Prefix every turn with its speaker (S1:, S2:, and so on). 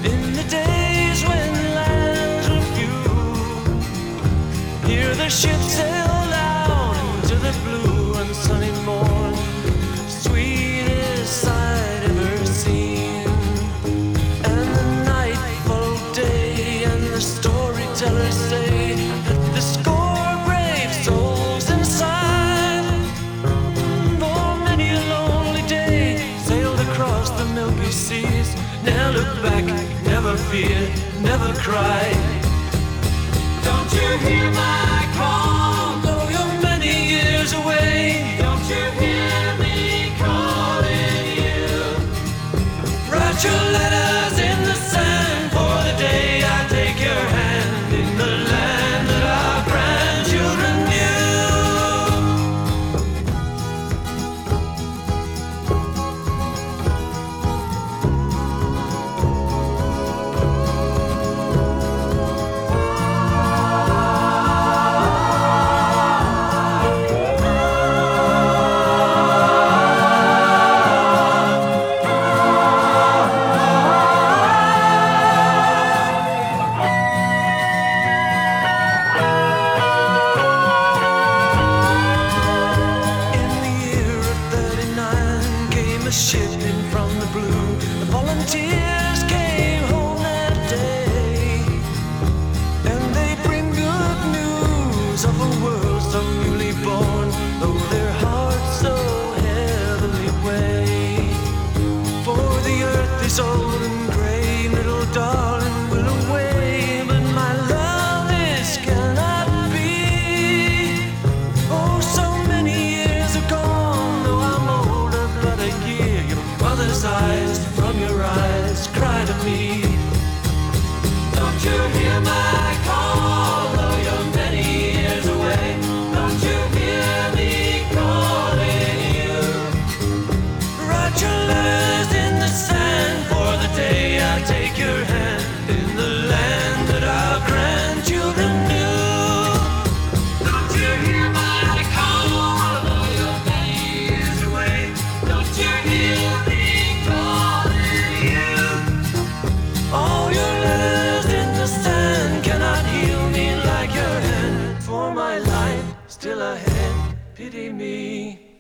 S1: In the days when lands were few, here the ships sailed out into the blue and sunny morn, sweetest sight ever seen. And the night followed day, and the storytellers say that the score brave souls inside, for many a lonely day, sailed across the milky seas. Never look back, never fear, never cry. Don't you hear my call? Though you're many years away, don't you hear me calling you? Write your letters in the sand for the day I take your hand in the land that our grandchildren knew. Shipping from the blue, the volunteers came home that day, and they bring good news of a world so newly born, though their hearts so heavily weigh. For the earth is old and gray, little darling will away, but my love this cannot be. Oh, so many years are gone, though I'm older but a year. Mother's eyes from your eyes cry to me. Don't you hear my call, though you're many years away? Don't you hear me calling you? Write your letters in the sand for the day I take your hand in the land that our grandchildren knew. Don't you hear my call, though you're many years away? Don't you hear me? All your letters in the sand cannot heal me like your hand. For my life still ahead, pity me.